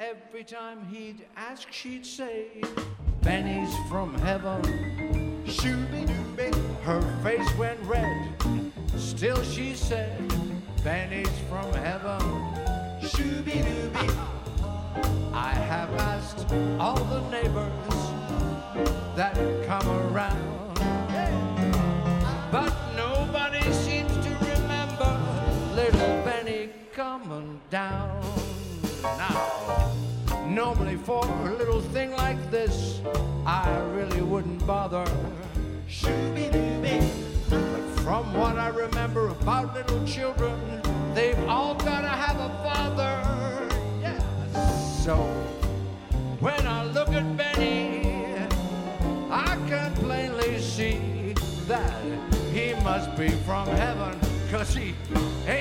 every time he'd ask, she'd say, Benny's from heaven. Shooby-dooby. Her face went red. Still she said, Benny's from heaven. Shooby-dooby. I have asked all the neighbors that come around, but nobody seems to remember little Benny coming down. Now, normally for a little thing like this, I really wouldn't bother. Shooby-dooby. But from what I remember about little children, they've all gotta have a father. Yes. So when I look at Benny, I can plainly see that he must be from heaven, 'cause he ain't